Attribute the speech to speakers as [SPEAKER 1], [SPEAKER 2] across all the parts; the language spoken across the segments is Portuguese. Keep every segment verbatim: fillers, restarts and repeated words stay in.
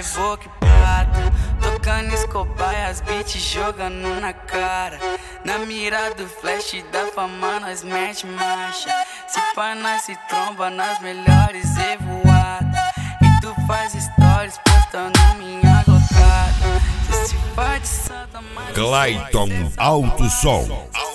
[SPEAKER 1] vou que prata. Tocando Escobar e as beats jogando na cara. Na mira do flash da fama nós mete marcha. Se pá nós se tromba nas melhores evoadas. E tu faz stories postando minha gocada. Se se faz de santa, mas
[SPEAKER 2] Clayton Alto Som.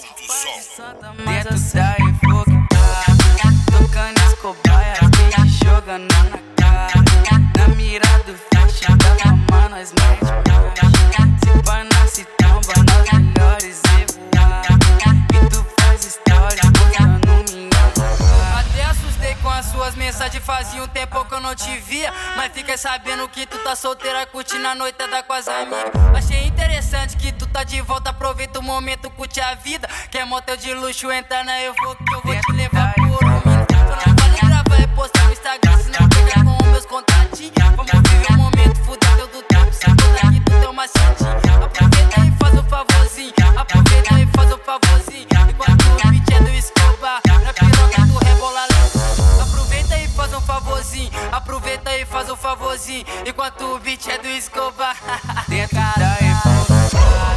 [SPEAKER 1] dentro da Evo que prata. Tocando Escobar e as beats jogando na cara. Na mira do flash da fama nós mete marcha. Se pá nós se tromba nas melhores evoadas. E tu faz stories postando minha gocada.
[SPEAKER 3] Até assustei com as suas mensagens, fazia um tempo que eu não te via. Mas fiquei sabendo que tu tá solteira, curtindo a noitada com as amigas. Achei interessante que tu tá de volta, aproveita o momento, curte a vida. Quer motel de luxo, entra na eu vou que eu vou te levar por um minuto. Só não vale gravar e postar no Instagram, senão pega com meus contatinhos. Vamos viver o momento, fuder teu do tempo, se toda aqui tu tem uma santinha. Aproveita e faz o favorzinho, aproveita e faz o favorzinho. Enquanto o beat é do Escobar, na piroca tu rebola lá. Aproveita e faz um favorzinho, aproveita e faz um favorzinho. Enquanto o beat é do Escobar.
[SPEAKER 1] Dentro da Evo que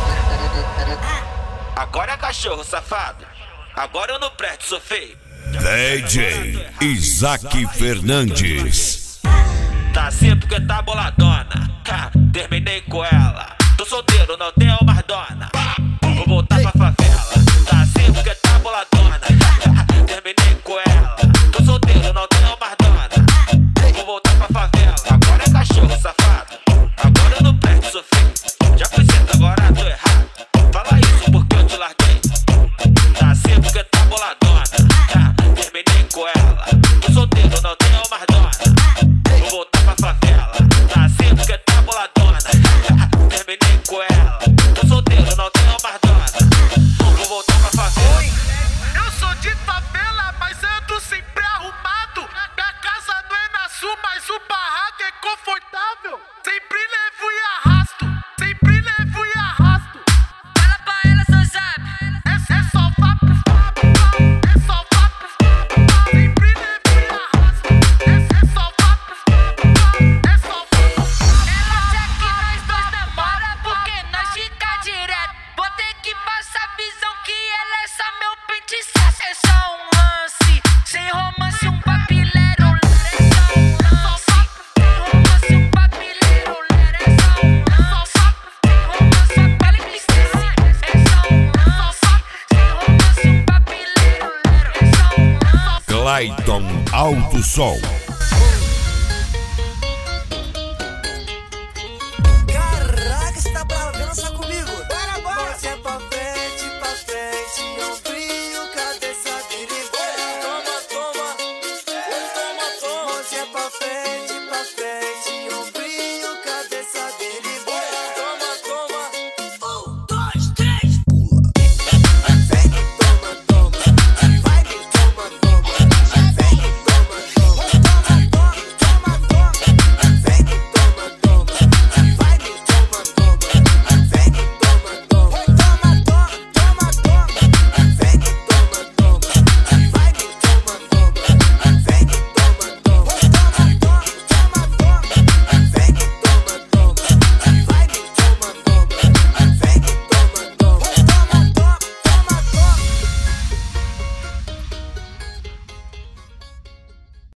[SPEAKER 1] prata.
[SPEAKER 4] Agora é cachorro, safado. Agora eu não presto, sou feio.
[SPEAKER 2] D J Isaac Fernandes.
[SPEAKER 4] Tá assim porque tá boladona. Ha, terminei com ela. Tô solteiro, não tenho mais dona. Vou voltar pra favela. Tá assim porque tá boladona. Ha, terminei com ela. Tô solteiro, não tenho mais dona. Vou voltar pra favela. Agora é cachorro, safado. Agora eu não presto, sou feio. Já fui certo, agora tô errado. Fala isso porque eu te larguei. Tá assim porque tá boladona. Ha, terminei com ela. Tô solteiro, não tenho mais dona. Vou voltar pra favela. Tá assim porque tá boladona. Ha, terminei com ela. Tô solteiro, não tenho mais dona. Vou voltar pra favela.
[SPEAKER 5] Oi, eu sou de favela, mas ando sempre arrumado. Minha casa não é na sul, mas o barraco é confortável. Sempre levo e arrasto, sempre levo e arrasto.
[SPEAKER 3] Fala pra ela, seu sabe.
[SPEAKER 5] É, é só vá pro fábio, é só vá pro fábio. Sempre levo e arrasto, é, é só vá pro fábio, é só vá pro fábio.
[SPEAKER 6] Ela quer que nós dois namora porque nós fica direto. Vou ter que passar visão que ela é só meu pente saço. É só um lance, sem romance, um papilero. É só um lance, sem romance, um papilero. É só um lance, sem romance, a pele que esquece. É só um lance, sem romance, um papilero. É só um lance.
[SPEAKER 2] Clayton Alto Som.